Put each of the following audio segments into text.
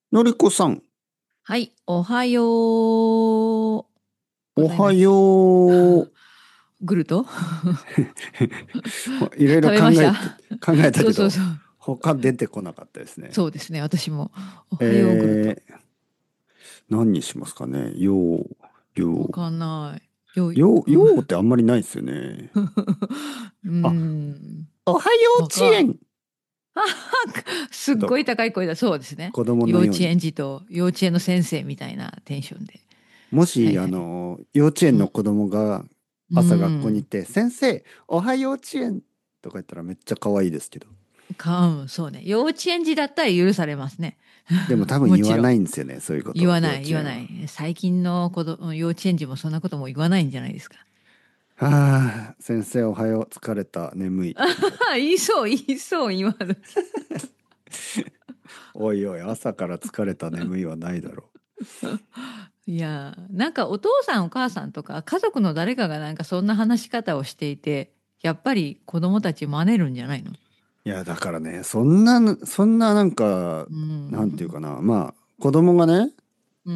のりこさん、 はい、おはようごおはざいます。 よう。 グルトいろいろ食べました。 考えたけど、 そうそうそう。 他出てこなかったですね。 そうですね、私も。おはようグルト。 え何にしますかね。よう、 わかんない。よい。 ようってあんまりないですよね。 うーあ、 ん。 おはようわか稚園。 すっちょっとごい高い声だ。そうですね。 子供幼稚のように。 園児と幼稚園の先生みたいなテンションで。 もし、 はいはい。 幼稚うん。 園の子供がう朝学校に行ん。 って、先生、おはよう稚園とか言ったらめっちゃ可愛いですけど。 そうね。幼稚園児だったら許されますね。 でも多分言わもちろん。 ないんですよね。そういうこと、幼稚言わ園は。 ない。最近の幼稚園児もそんなことも言わないんじゃないですか。 ああ、先生おはよう、疲れた、眠い、みたいな。 言いそう、今の。 おいおい、朝から疲れた、眠いはないだろいやなんかお父さんお母さんとか家族の誰かがなんかそんな話し方をしていて、やっぱり子供たち真似るんじゃないの？ う。いや、だからね、そんななんか、 うなんていうん。 かな、まあ、子供がね、 うん。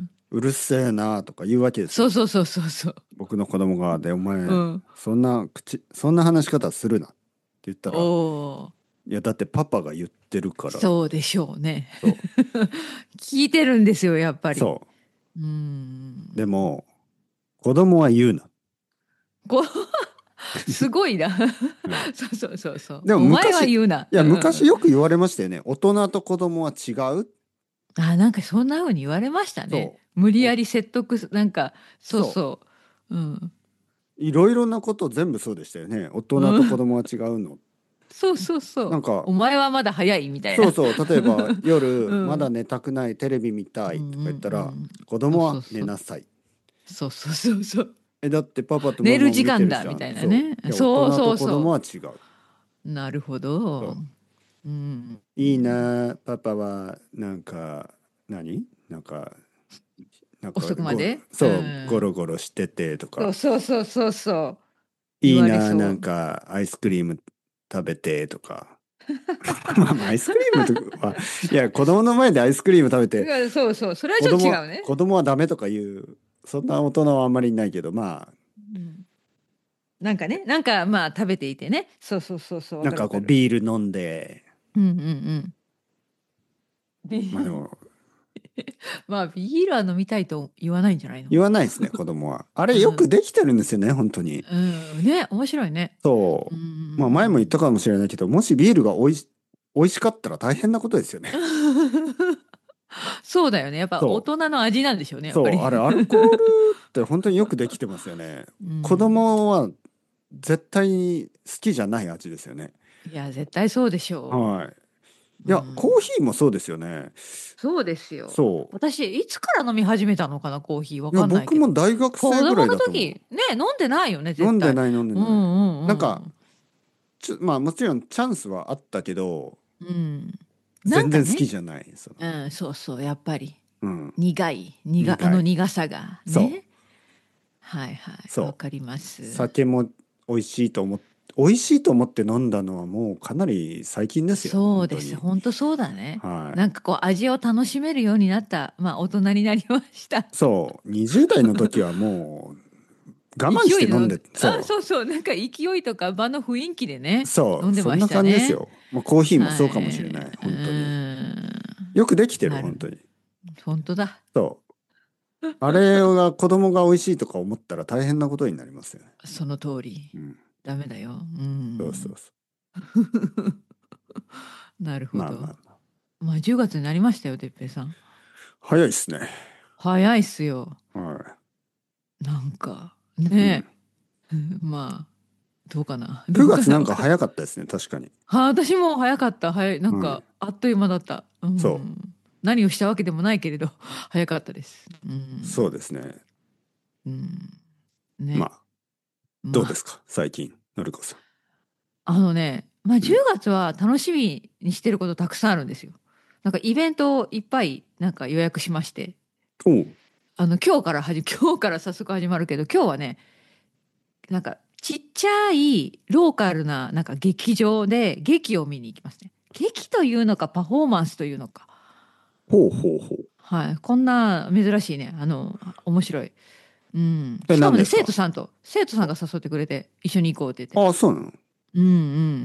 うるせえなとか言うわけですよ。 そうそうそうそうそう。 僕の子供が、で、お前、 うん。 そんな話し方するなって言ったら、 おー、 いや、だってパパが言ってるから、 そうでしょうね。 そう、 聞いてるんですよ、やっぱり。 そうう。でん。 も、子供は言うな。 こすごいな。 うん。 そうそうそうそう。 でもお前は昔、い言うな。 や、昔よく言われましたよね。大人と子供は違う。 なんかそんな風に言われましたね。 そう。 無理やり説得なんか、そうそそう。うん。 う。いろいろなこと全部そうでしたよね。大人うん。 と子供は違うの。 そうそうそう。 なんか、 お前はまだ早いみたいな。 そうそう。例えば夜まだうん。 寝たくないテレビ見たいとかうんうんう言ったら、 ん。 子そう供はそうそう。 寝なさい。 そうそうそうそう。 だってパパとマ寝るマも時間だ見てるじゃん。 みたいなそう。 ね。 いや、大そう人と子供そうそは違う。 う。なるほど。 そう。 うん。ういいん。 なあ、パパは、何なんか遅くまでうそう、ゴん。 ロゴロしててとか。 そうそうそうそうそう。言われいいな、なんそう。 か、アイスクリーム食べてとか。まあ、アイスクリームとかは、いや、子供の前でアイスクリーム食べて、 そうそう。それはちょっと違うね。 子供はダメとか言う、そんな大人はあんまりいないけど、まあ、 うん。なんかね、なんかまあ食べていてね。そうそうそうそう、わなんかこう、 かるわかる。 ビール飲んで、 うんうんうん。 まあでも、 まあビールは飲みたいと言わないんじゃないの？ 言わないですね、子供は。あれ、よくうん。 できてるんですよね、本当に。 うん。ね、面白いね。うそう。まあ、前も言ったん。 かもしれないけど、もしビールが美味しかったら大変なことですよね。 そうだよね。やっぱ大そう。 人の味なんでしょうね、やっぱそう、 り。 あれ、アルコールって本当によくできてますよね。 う子ん。 供は絶対に好きじゃない味ですよね。 いや、絶対そうでしょはい。 う。 いや、コーうん。 ヒーもそうですよね。 そうですよ。 そ私、いつから飲み始めたのかな、コーヒー。わう。いや、 かんないけど。 僕も大学生ぐらい子供のだと思時、ね、飲んでないよね、 う。 絶対。 飲んでうんうない。なんか、 んまあもちろんチャンスはあったけど、 うん。うん。なん全然好かね、 きじゃない。 うん、そうそう、やっぱり。 うん。 あ苦い。 の苦さがそう。 ね。はいはい、わそう。 かります。 酒も美味しいと思っ美味しいと思って飲んだのはもうかなり最近ですよ。 そうです。 本当に。 本当そうだね。 はい。 なんかこう味を楽しめるようになった、まあ大人になりました。 そう。20代の時はもう我慢して飲んで、 勢いで飲んで、 そそうそう、なんか勢いとか場の雰囲気でう。 ね、 そう。 飲んでましそんなたね。 感じですよ。もうコーヒーもはそうかもしれない。 い。 本当に。よくできてる、 なる。 本当に。 本当だ。 そう。あれが子供が美味しいとか思ったら大変なことになりますよね。 その通り。 うん。 ダメだよ。うそうそん。 うそう。 なるほまあまあど。 まあ。 まあ10月になりましたよ、てっぺいさん。 早いっすね。 早いっすよ。 はなんか、 い。うん。 ねえ。まあ、どうかな。どう 9 かな。わかん月なんか早かったですね。確かに。 私も早かった。早い。なんはい。 か、あっという間だった。うそう。 ん。何をしたわけでもないけれど、早かったです。うそうん。 ですね。 うん。ね。 まあ、どまあ、 うですか最近、のりこさまあん。う 10 ん。 月は楽しみにしてることたくさんあるんですよ。なんかイベントをいっぱいなんか予約しまして、 おう。 今日から早速始まるけど、今日はね、なんかちっちゃいローカルななんか劇場で劇を見に行きますね。劇というのかパフォーマンスというのか。 ほうほうほう。 はい、こんな珍しいね、面白い。うん。しかもね、 何ですか？ 生徒さんが誘ってくれて、一緒に行こうって言って。 ああ、そうなの？ うんうん。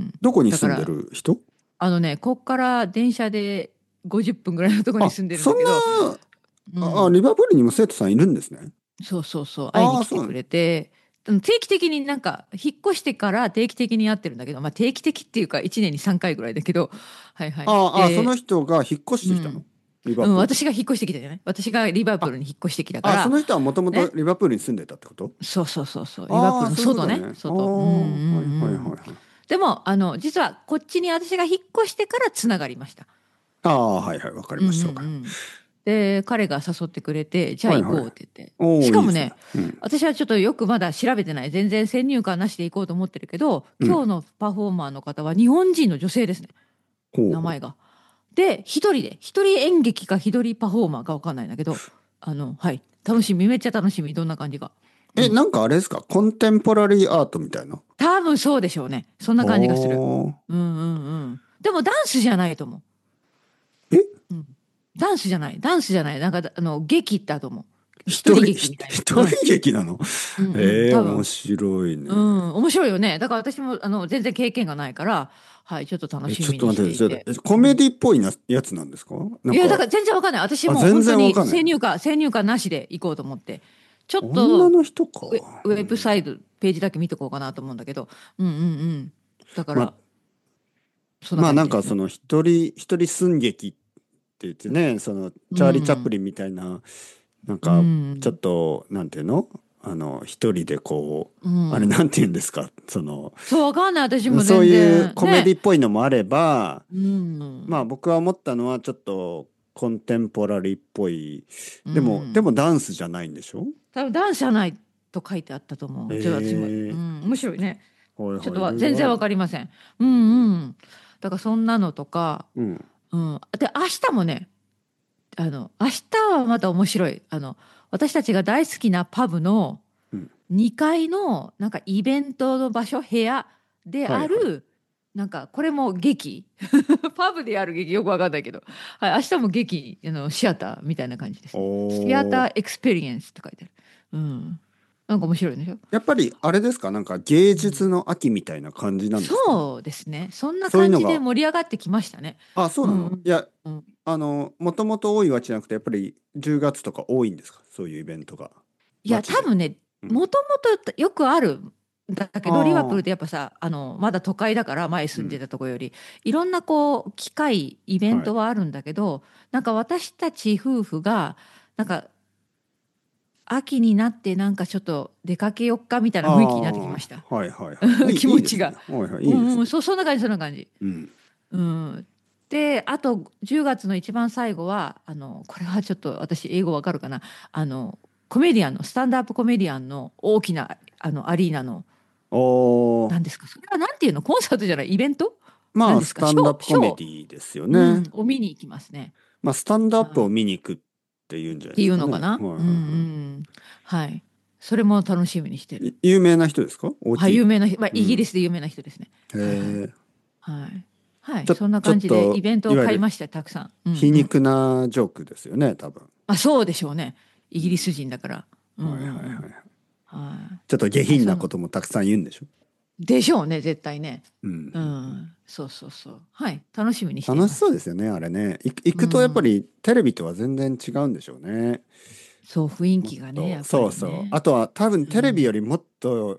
どこに住んでだから、 る人？ こっから電車で50分ぐらいのところにあ、 住んでるんそんだけど、 な、 うん。 リバプールにも生徒さんいるんですね。 そうそうそう、会いああ、 に来てくそうなの。 れて、定期的になんか、引っ越してから定期的に会ってるんだけど、まあ定期的っていうか1年に3回ぐらいだけど、はいはい。 そので、 人が引っ越してきたの？ うん。うん、 リバプールに。 私が引っ越してきたじゃない？私がリバプーあ、 ルに引っ越してきたから、 その人はもともとね。 リバプールに住んでたってこと？ そうそうそうそう。リバプーああ、 ルのそういうこ外ね。 とね。ああ、 外。うんうんうはいはいはいん。 はい。 でも、実はこっちに私が引っ越してからつながりました。 ああ、はいはい、わかりうんうんうました、わかりまん。で、彼が誘ってくれて、じゃす。はいはい。 あ行こうって言って。 おお、いいですね。 しかもね、 うん。 私はちょっとよくまだ調べてない。全然先入観なしで行こうと思ってるけど、 うん。 今日のパフォーマーの方は日本人の女性ですね。 ほうほう。 名前が。で、一人演劇か一人パフォーマーかわかんないんだけど、はい。楽しみ、めっちゃ楽しみ。どんな感じか。うん。 なんかあれですか？コンテンポラリーアートみたいな。 多分そうでしょうね。そんな感じがする。 おー。 うんうんうん。でもダンスじゃないと思えう。うん。ダンスじゃない。ダンスじゃない。なんか、劇だと思う。一人一人、 劇みたいな。 一人劇なの？ うんうん。多面分。 白いね。 うん。面白いよね。だから私も、全然経験がないから、はい。ちょっと楽しちょっみにしと待って、 ていて。 コうん。 メディっぽいやつなんですか？なんいや、だか、 から全然わかんない。私もう全本当に然わかんない。 先入観なしで行こうと思って。ちょっと女の人か。 ウェブサイト、ページだけ見とこうかなと思うんだけど。うんうんうん。だかま、 ら、そんなまあ感じですよ。 なんかその一人寸劇って言ってね、そのうチャーリー・チャップん。 リンみたいな、なんうかちょっん。 と、なんていうの？一人でうあれん。 なんて言うんですか？ そう、わかんない。私もそう全然。 いうコメデね。 ィっぽいのもあれば、 うん。 まあ僕は思ったのはちょっとコンテンポラリーっぽい。 うでもん。 ダンスじゃないんでしょ？ 多分男子じゃないと書いてあったと思う。ちょっと私も、 ええ、 面白いね。ちょっはいはい、いと全然わろいろある。 かりません。うんうん。だからそんなのとか、 うん。 うん。で、明日もね、明日はまた面白い。私たちが大好きなパブのうん。 2階のなんかイベントの場所、部屋ではいはい。 ある、なんかこれも劇パブでやる劇よくわかんないけど、はい、明日も劇、シアターみたいな感じですね。シアタおー。 ーエクスペリエンスって書いてある。うん。なんか面白いでしょ？ やっぱりあれですか？なんか芸うん。 術の秋みたいな感じなんですか？ そうですね。そんな感じでそういうのが。 盛り上がってきましたね。 あ、そううんうんなの？いや、 うん。 もともと多いわけじゃなくて、やっぱり10月とか多いんですか？そういうイベントが。 いや、 街で。 多分ね、 うん。 もともとよくあるんだけあど、リバプールっあ、 てやっぱさ、まだ都会だから前住んでうん。 たとこより、いろんなこう、機械、イベンはい。 トはあるんだけど、なんか私たち夫婦が、なんか秋になってなんかちょっと出かけよっかみたいあな雰囲気になってきあ、 ました。 はいはいはい。 気いいですね。 持ちが。 はいはい、 うんうん、 いいですね。 そんな感じ、そんな感じ。 うん。 うん。で、あと10月の一番最後は、これはちょっと私英語わかるかな。コメディアンの、スタンダップコメディアンの大きな、アリーナの、 おー。 何ですか？それはなんていうの？コンサートじゃない、イベント？ まあ、 何ですか？ スタンダップコメショー、 ディですようね。 ん、を見に行きますね。 まあ、スタンドアップをはい。っ見に行くっていうんじゃないていうですかね。はいのかな？うんうはいはん。はい。それも楽しみにしてる。 有名な人ですか？大はい、 きい。 有名な人、まあ、イギリうん。 スで有名な人ですね。 へはいはい。 え。 はい。はい。そんなちょっ感じでイと、 ベントをいわゆる買いました、たくさん。うん皮うん。 肉なジョークですよね、多分。 あ、そうでしょうね。イギリスうん。 人だから。うんうんうはいはいはいん。 はい。 はい。 ちょっと下はい、 品なこともたくさん言うんでしょ？ でしょうね、絶対ね。 うんうんううん。 ん。そうそうそう。はい。楽しみにしてい楽します。 そうですよね、あれね。行うくとやっぱん。 りテレビとは全然違うんでしょうね。 そう、雰囲もっ気がね、 と、 やっぱそうそう。 りね。 あとは多分テレビようん。 りもっとうん。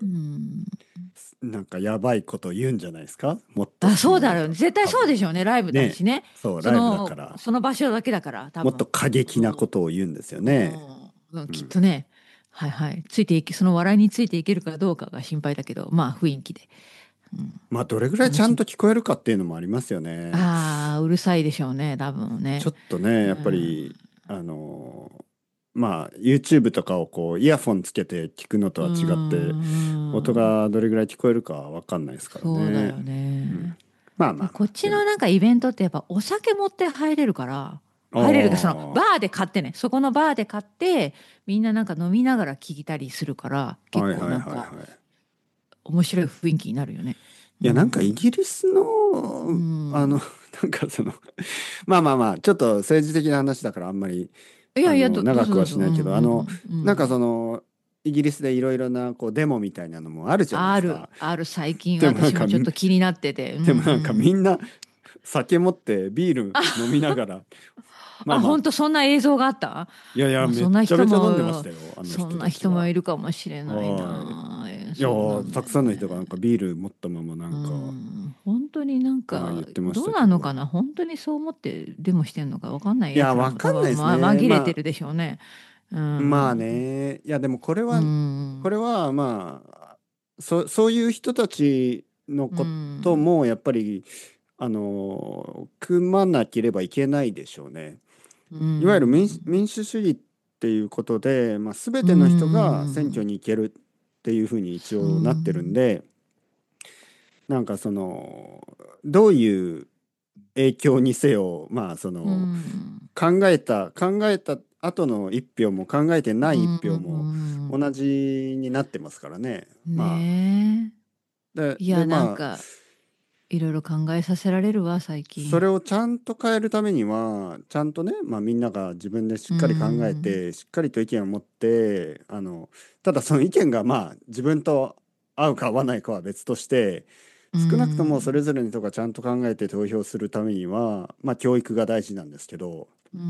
なんかやばいこと言うんじゃないですか？もっとあ、 その、 そうだろうね。絶対多分。 そうでしょうね。ライブだね。 しね。 そう、ライブだから、 その場所だけだから、多もっと分。 過激なことを言うんですようね。 ん。うん、きっうん。 とね。はいはい。その笑いについていけるかどうかが心配だけど、まあ雰囲気で。うん。 まあ、どれぐらいち楽しみ。 ゃんと聞こえるかっていうのもありますよね。 ああ、うるさいでしょうね、多分ね。 ちょっとね、 うやっぱり、 ん。 まあ、YouTube とかをイヤフォンつけて聞くのとうは違って、音ん。 がどれぐらい聞こえるかはわかんないですからね。 そうだようん。 ね。 まあまあまあ、 こっちでも。 のなんかイベントってやっぱお酒持って入れるから、 あ入れるか、そのバあ、 ーで買ってね、そこのバーで買って、みんななんか飲みながら聞いたりするから、結はいはいはい構なんかはい。 面白い雰囲気になるよね。 いや、なんかイギリスの、 うあの、 ん。 なんかまあまあまあ、ちょっと政治的な話だからあんまり、 いやいや、どう長くはぞどうぞ。うんしないけど、なんかイギリスでいろいろな、デモみたいなのもあるじゃないである、 すか。 ある、最近でもなんか、 私もちょっと気になってて。うんうでもなんかみん。 んな酒持ってビール飲みながら、まああ、 まあ、 本当そんな映像があった？ いやいや、 まあ、 めっそんな人ちゃめちゃ飲んでましも、 たよ、あのそん人たちは。 な人もいるかもしれないはい。 な。 いやそうなー、 んだよたくさんの人がなんかね。 ビール持ったままなうんか、 本当になんはい、言か、 ってましどうたけど。 なのかな、本当にそう思ってデモしてんのかわかんないいや、 やつらわかんないでも多分、 すね。 紛れてるでしょうね。 まあね。いや、でもうん、 これはまあ、そういう人たちのうことん、 もやっぱり、組まなければいけないでしょうね。 ういわゆるん、 民主主義っていうことで、まあ、全うての人が選挙ん、 に行けるっていうふうに一う応なってるんん、 で、なんかどういう影響にせよ、まあうん、 考えた後の一票も考えてなうい一票もん、 同じになってますからね。まあ、 ねえ。いや、なんまあ、 か、いろいろ考えさせられるわ、最近。 それをちゃんと変えるためには、ちゃんとね、まあみんなが自分でしうっかり考えん、 て、しっかりと意見を持って、ただその意見がまあ自分と合うか合わないかは別として、 う少なくともそれん、 ぞれの人がちゃんと考えて投票するためには、まあ教育が大事なんですけど、 うん、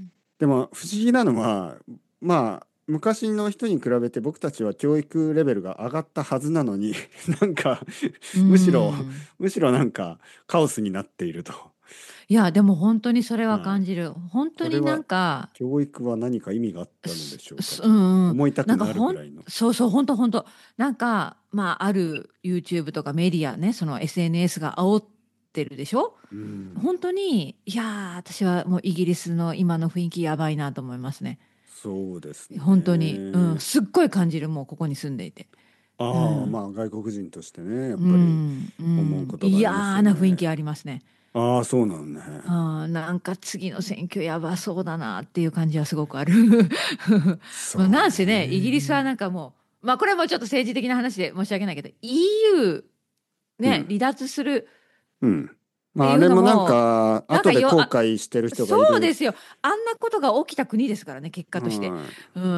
でも不思議なのは、まあ、昔の人に比べて僕たちは教育レベルが上がったはずなのに、なんかうむしろ、 ん。 むしろなんかカオスになっていると。 いや、でも本当にそれははい。 感じる。本当になんこれはか、 教育は何か意味があったのでしょうかとうんうん。 思いたくなるぐらいの。 そうそう、本当本当。なんか、まあ、ある YouTube とかメディアね、その SNS が煽ってるでしょ？ うん、 本当に、いやー、私はもうイギリスの今の雰囲気やばいなと思いますね。 そうです本当に。うん、 ね。 すっごい感じる、もうここに住んでいて。うああ、まん。 あ外国人としてね、やっうぱりん、うん。 思うことがあります嫌よね。 な雰囲気ありますね。 ああ、そうなのね。 なんか次の選挙やばそうだなっていう感じはすごくある。まあ、 そうなんせね、イギリスはね。 なんかもう、まあこれもちょっと政治的な話で申し訳ないけど、EU ね、 うん。 離脱するうん。まあ、 っていうのあれもなんも、 か、後でなんか後悔してる人そがいる。 うですよ。あんなことが起きた国ですからね、結果として。 はい。 うん、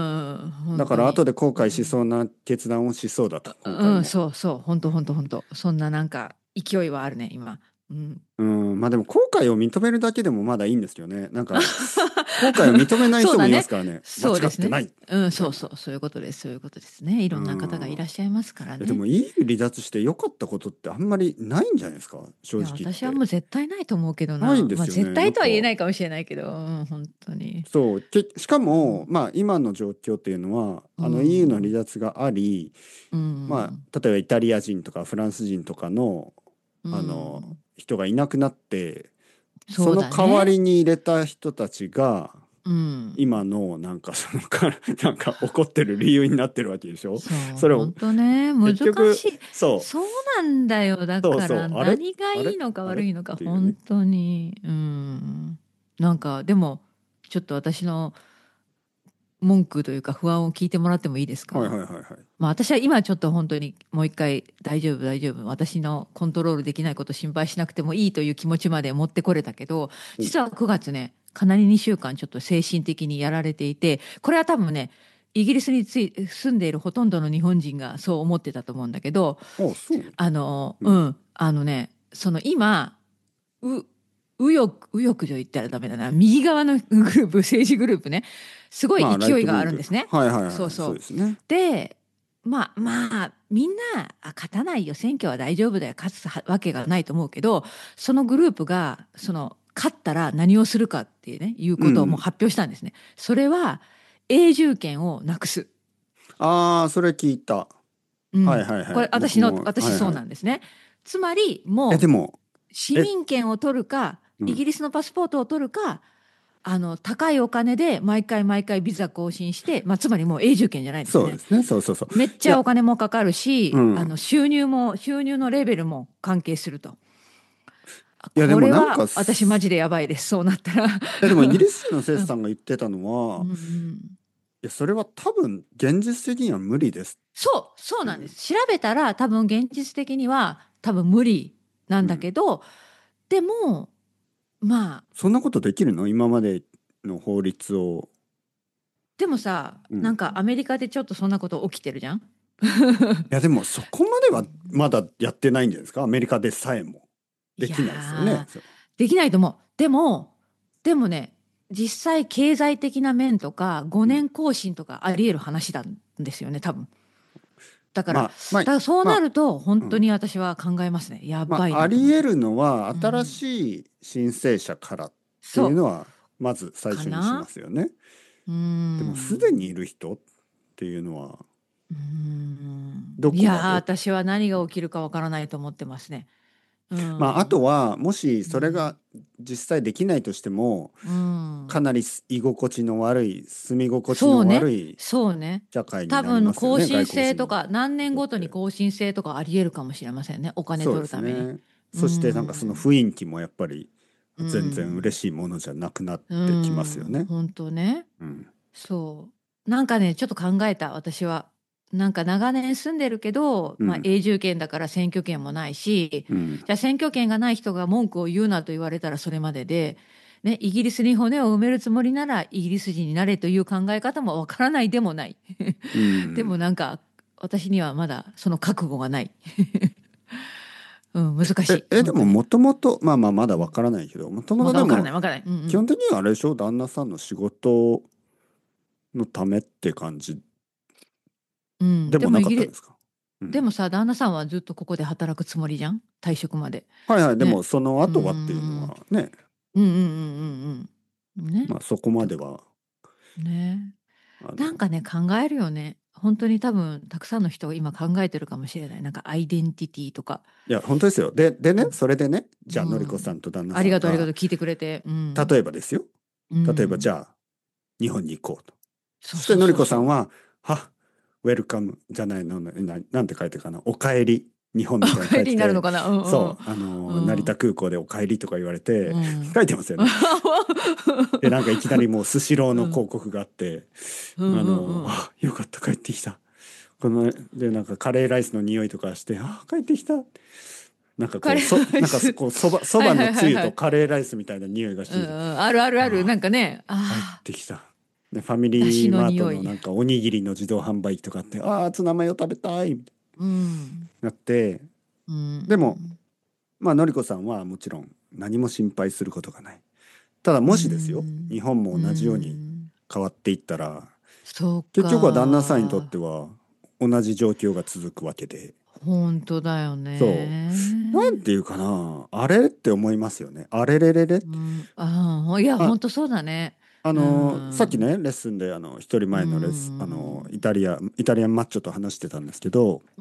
だ本当に。 から後で後悔しそううん、 な決断をしそうだと、今回うん、 も。 そうそう、本当本当本当。そんななんか勢いはあるね、今。うん。 うん。まあでも後悔を認めるだけでもまだいいんですよね。なんか、後悔を認めない人もいまそうだね。 すからね。間違そうですね。 ってないうん、 みたいな。 そうそう、そういうことです。そういうことですね。いうろんな方がいん。 らっしゃいますからね。 でも EU 離脱して良かったことってあんまりないんじゃないですか、正いや、 直言って。 私はもう絶対ないと思うけどないんな。まあ、 ですよね。な絶対とは言えんか、 ないかもしれないけど、うん、本当に。 そう、しかも、 うん、 まあ今の状況っていうのは、 う EU の離ん、 脱があり、 うん、 まあ、例えばイタリア人とかフランス人とかの、 うん。 人がいなくなって、そそうの代わだね。 りに入れた人たちが、 うん。 今のなんかなんか怒ってる理由になってるわけでしょ。 そう、 それを本当ね。難結局、 しい。 そう、 そうなんだよ。だからそうそう、 何があれいいのかあれっ悪いのか、本ていうね。 当に。うん。なんか、でも、ちょっと私の文句というか不安を聞いてもらってもいいですはいか？ はいはいはい。 まあ私は今ちょっと本当にもう一回大丈夫大丈夫。私のコントロールできないこと心配しなくてもいいという気持ちまで持ってこれたけど、 うん、 実は9月ね、かなり2週間ちょっと精神的にやられていて、これは多分ね、イギリスに住んでいるほとんどの日本人がそう思ってたと思うんだけど、 あ、そう。うん。 うん、その今、う、右翼と言ったらダメだな。右側のグループ、政治グループね。すごまあ、ライい勢いがあトウィング。 るんですね。 はいはいはい。 そうそう。 そうですね。 で、まあ、みんな、勝たないよ。選挙は大丈夫だよ。勝つわけがないと思うけど、そのグループが、勝ったら何をするかっていうね、いうことをもううん。 発表したんですね。それは、永住権をなくす。 ああ、それ聞いた。はいうん。これ、 はいはい。僕も、 私そうはいはい。 なんですね。つまり、 え、でもも、 う、市え、 民権を取るか、 うん。 イギリスのパスポートを取るか、高いお金で毎回毎回ビザ更新して、まあ、つまりもう永住権じゃないですね。 そうですね。そうそうそう。 めっちゃおいや、 金もかかるし、 うん。 収入のレベルも関係すると。 いや、でこれもなんかは私マジでやばいです。そうなったら。 でもイギリス人の生うん、 徒さんが言ってたのは、 うんうん、 いや、それは多分現実的には無理ですそうって。 なんです。調べたら多分現実的には多分無理なんうん。 だけど、 でもまあそんなことできるの？今までの法律を。 でもさ、 うん。 なんかアメリカでちょっとそんなこと起きてるじゃん。 いやでもそこまではまだやってないんじゃないですか？アメリカでさえも。でいきないですよね。 やー、できないと思う。でもね、実際経済的な面とかうん。 5年更新とかあり得る話なんですよね、多分。だから、 まあ、まあ、 そうまあ、 なると本うん。 当に私は考えますね。やまあ、 ばいあなと思って。 り得るのは、新うん、 しい申請者からっていうそのは、まずう最初にしまかな。 すよね。 うーでも、すでにいん。 る人っていうのは、どいやー、 こまで？ 私は何が起きるかわからないと思ってますね。うまあ、あとん。 は、もしうん。 それが実際できないとしても、 うん。 かなり居心地の悪い、住み心地のそうね。 悪いそうね。 社会になり多分ますよね、 更新外国人制とか何年ごとににとって。 更新制とかありえるかもしれませんね。お金取そうでるために。 すね。 うそしてなんかそのん。 雰囲気もやっぱりう全然嬉ん。 しいものじゃなくなっうてきますよん。 ね。 本当ね。 うん。 そう。なんかね、ちょっと考えた、私は。なんか長年住んでるけど、まあうん。 永住権だから選挙権もないし、 うん。 じゃあ選挙権がない人が文句を言うなと言われたらそれまでで、ね、イギリスに骨を埋めるつもりならイギリス人になれという考え方もわからないでもない。 うでもん。 なんか私にはまだその覚悟がない。うん、難しい、 でも本当に。 もともと、まあまあまだわからないけど、もともまだわからない、 とでも、 わからない。うんうん。 基本的にはあれでしょ？旦那さんの仕事のためって感じうん、 でもなでもイギリかったんですか？うん。 でもさ、旦那さんはずっとここで働くつもりじゃん、退職まで。 はいはい。でもね。 そのうー後はっていうのん。 はね、 うんうんうんうんうん。ね。 まあそこまだかでは、 ね。 あの、 なんかね、考えるよね。本当に多分、たくさんの人が今考えてるかもしれない。なんかアイデンティティとか。 いや、本当ですよ。でね、それでね、じゃあ、のりこさうん。 んと旦那ありがとうありがとう。 さんが、 聞いてくれて。うん。 例えばですよ。 う例えば、じん。 ゃあ、日本に行こうと。 そうそうそしてのりそうそこさんは、ウェルカムじゃないの、なんて書いてるかな、おかえり、日本う。おみたいに帰りになるの書いてて、 かな。うんそう、 うん。 成田空港でおかえりとか言われて、 うん。 書いてますよね。で、なんかいきなりもうスシローのうん。 広告があって、 うんうんうん。 よかった、帰ってきた。で、なんかカレーライスの匂いとかして、帰ってきた。なんかこう、 カレーライス。 そはいはばのついはいはい。 ゆとカレーライスみたいな匂いがしてきて、 うんうん、あるあるある。なんあかね、 帰っああ、 てきた。で、ファミだしリーマートの匂い。 のなんかおにぎりの自動販売機とかあって、ツナマヨ食べたいってうん。 なって、 うでも、 ん。 まあ、のりこさんはもちろん何も心配することがない。ただ、 うもしですよ、 ん。 日本もう同じようにん。 変わっていったら、 そう結局は旦那さんにとってか。 は同じ状況が続くわけで、 本当だよそう、なんね。 ていうかな、あれって思いますよね。あれれれれ。 うん。ああ、いや、 あ、 本当そうだね。うさっきん。 ね、レッスンで、一人う前のん。 イタリアンマッチョと話してたんですけど、 うん。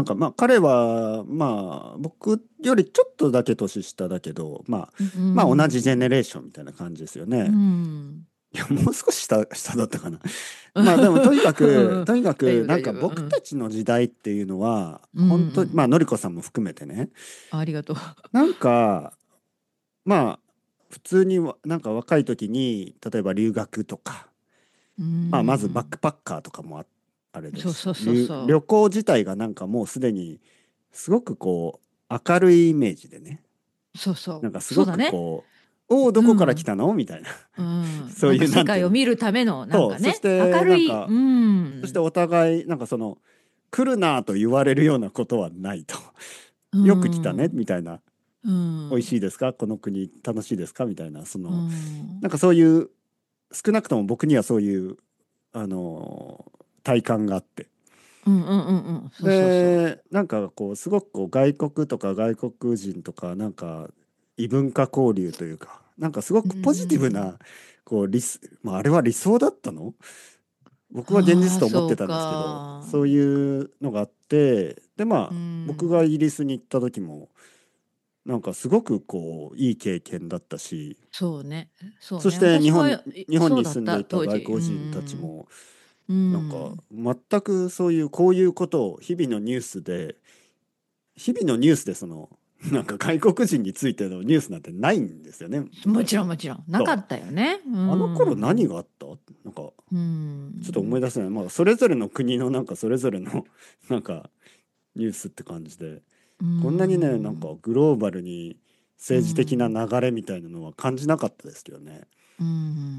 なんかまあ彼はまあ僕よりちょっとだけ年下だけど、 うまあ同じジェネん。 レーションみたいな感じですようね。 ん。 いや、もう少し下だったかな。まあでもとにかくなんか大丈夫大丈夫。うん。 僕たちの時代っていうのは、 うんう本当にまあん。 のりこさんも含めてね、 ありがとう。 なんかまあ普通になんか若い時に例えば留学とか、 うまあまずバッん。 クパッカーとかもあれですし、 そうそうそうそ旅行自体がなんかもうすでにすごくこう明るいイメージでね、 う。そうそう。 なんかすごそうだね。 くこう、おお、どこから来うん。 たのみたいな。 うん。 そういう、 なんか世なんていうの。 界を見るための、なんそう、 かね、明るい。うそしてん。 お互い、なんかその、来るなと言われるようなことはないと。 うよく来たねん。 みたいな。 う美味ん。 しいですか？この国楽しいですか？みたいな。 うん。 なんかそういう、少なくとも僕にはそういう、あの、体感があって。 うんうんうんうん。そうそうそう。 で、なんかこう、すごくこう外国とか外国人とか、なんか異文化交流というか、なんかすごうくポジティブん。 な、まあ、あれは理想だったの？僕は現実ああ、 と思ってそうたんですけど、 か。 そういうのがあって、で、まうあ、僕がん。 イギリスに行った時も、なんかすごくこう、いい経験だったし、 そうね。そうね。 そして私も日本にそうだった住んでいた当時。う外国人たちん。 も、 うなんかん。 全くこういうことを日々のニュースでなんか外国人についてのニュースなんてないんですよね、 もち昔は。 ろんもちろん。なかそう。 ったよね。うあの頃何ん。 があった？なんか、 うちょっと思いん。 出せない。まあ、それぞれの国のなんかそれぞれのなんかニュースって感じで、 うこんなにね、なんん。 かグローバルに政治的な流れみたいなのは感じなかったですけどね。 うん